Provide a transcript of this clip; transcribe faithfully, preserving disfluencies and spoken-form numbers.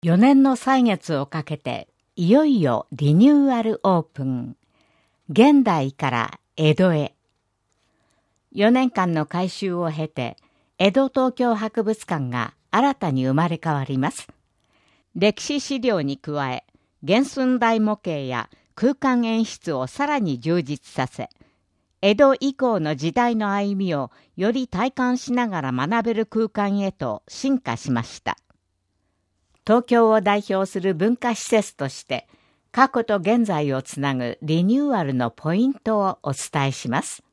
よねんの歳月をかけて、いよいよリニューアルオープン。現代から江戸へ。よねんかんの改修を経て、江戸東京博物館が新たに生まれ変わります。歴史資料に加え、原寸大模型や空間演出をさらに充実させ、江戸以降の時代の歩みをより体感しながら学べる空間へと進化しました。東京を代表する文化施設として、過去と現在をつなぐリニューアルのポイントをお伝えします。